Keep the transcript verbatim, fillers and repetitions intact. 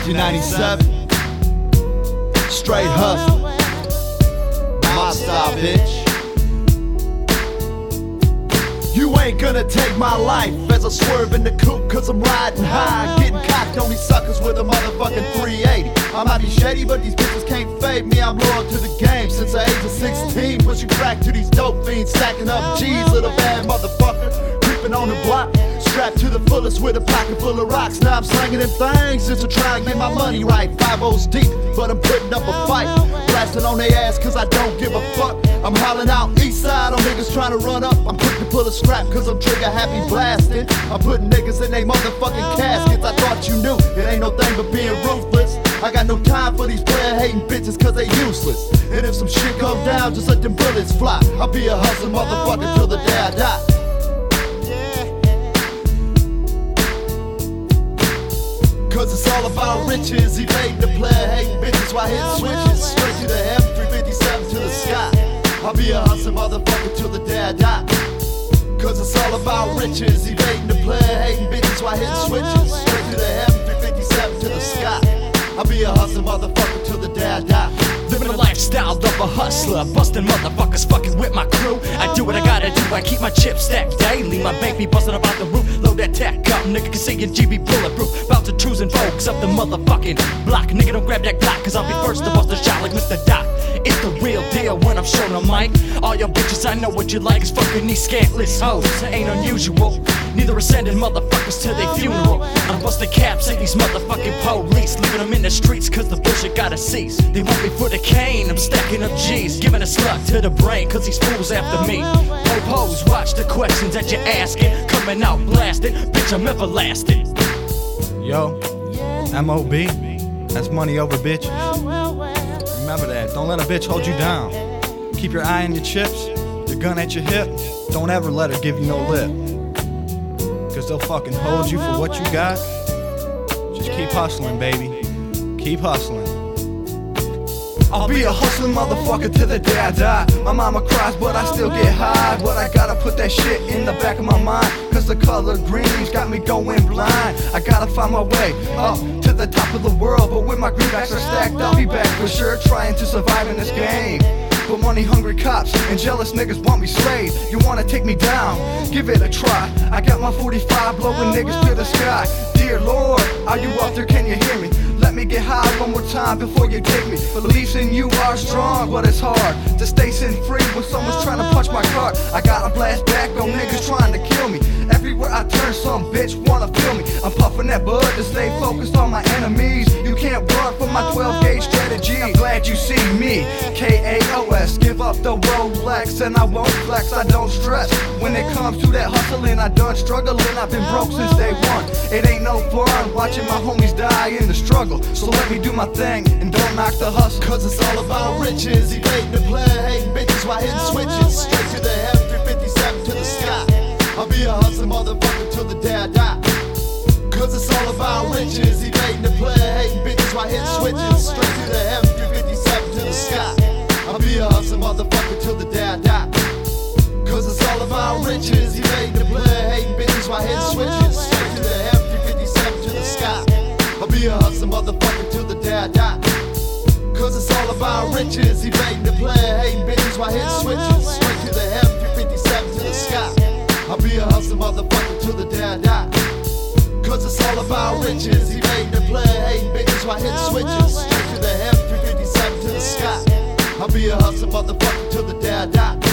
nineteen ninety-seven. Straight hustle. Mob style, bitch. You ain't gonna take my life as I swerve in the coupe, cause I'm riding high, getting cocked on these suckers with a motherfucking three eighty. I might be shady, but these bitches can't fade me. I'm loyal to the game since the age of sixteen. Pushing crack to these dope fiends, stacking up G's, little bad motherfucker. Creeping on the block, strapped to the fullest with a pocket full of rocks. Now I'm slanging them things just to try and get my money right. Five O's deep, but I'm putting up a fight. Blasting on their ass cause I don't give a fuck. I'm hollering out east side on niggas trying to run up. I'm quick to pull a scrap cause I'm trigger happy blasting. I'm putting niggas in they motherfucking caskets. I thought you knew, it ain't no thing but being ruthless. I got no time for these player hating bitches cause they useless. And if some shit go down, just let them bullets fly. I'll be a hustling motherfucker till the day I die. Cause it's all about riches, evade the player hating bitches while hitting switches. Straight to the M three fifty-seven to the sky. I'll be a hustling motherfucker till the day I die. Cause it's all about riches, evading the player hating bitches while hitting switches. Straight to the M three fifty-seven to the sky. I'll be a hustling motherfucker till the day I die. Living a lifestyle of a hustler, busting motherfuckers, fucking with my crew. I do what I gotta do, I keep my chips stacked daily. My bank be busting about the roof, load that tack up. Nigga can see in G B bulletproof, bout to choose and folks up the motherfucking block. Nigga don't grab that Glock, cause I'll be first to bust a shot like Mister Doc. It's the real deal when I'm showing a mic. All your bitches, I know what you like is fucking these scantless hoes. It ain't unusual, neither are sending motherfuckers to their funeral. I'm busting caps at these motherfucking police, leaving them in the streets cause the bullshit gotta cease. They want me for the cane, I'm stacking up G's, giving a slug to the brain cause these fools after me. Popos, watch the questions that you're asking, coming out blasted, bitch I'm everlasting. Yo, M O B, that's money over bitches. Remember that, don't let a bitch hold you down. Keep your eye on your chips, your gun at your hip. Don't ever let her give you no lip, cause they'll fucking hold you for what you got. Just keep hustling, baby, keep hustling. I'll be a hustling motherfucker till the day I die. My mama cries but I still get high. But I gotta put that shit in the back of my mind, cause the color green's got me going blind. I gotta find my way up to the top of the world, but when my greenbacks are stacked, I'll be back for sure, trying to survive in this game. But money hungry cops and jealous niggas want me slayed. You wanna take me down? Give it a try. I got my forty-five blowing niggas to the sky. Dear Lord, are you out there, can you hear me? Let me get high one more time before you take me. Beliefs in you are strong, but it's hard to stay sin free when someone's trying to punch my card. I got a blast back on niggas trying to kill me. Everywhere I turn, some bitch wanna feel me. I'm puffing that bud to stay focused on my enemies. You can't run from my twelve gauge strategy. I'm glad you see me, K A O S. Give up the Rolex and I won't flex, I don't stress. When it comes to that hustling, I done struggling. I've been broke since day one. It ain't no fun watching my homies die in the struggle. So let me do my thing and don't knock the hustle. Cause it's all about riches, evading the player hating bitches while hitting switches. Straight to the M three fifty-seven to the sky. I'll be a hustling motherfucker till the day I die. Cause it's all about riches, evading the player hating bitches while hitting switches. Straight to the M three fifty-seven to the sky. I'll be a hustling motherfucker till the day I die. Cause it's all about riches, evading the player hating bitches while hitting switches. Straight to the M three fifty-seven to the sky. I'll be a hustling motherfucker till the day I die. Cause it's all about riches, evading the player hating bitches while hitting switches. Straight to the M three fifty-seven to the sky. I'll be a hustling motherfucker till the day I die. Cause it's all about riches, evading the player hating bitches while hitting switches. Straight to the M three fifty-seven to the sky. I'll be a hustling motherfucker till the day I die.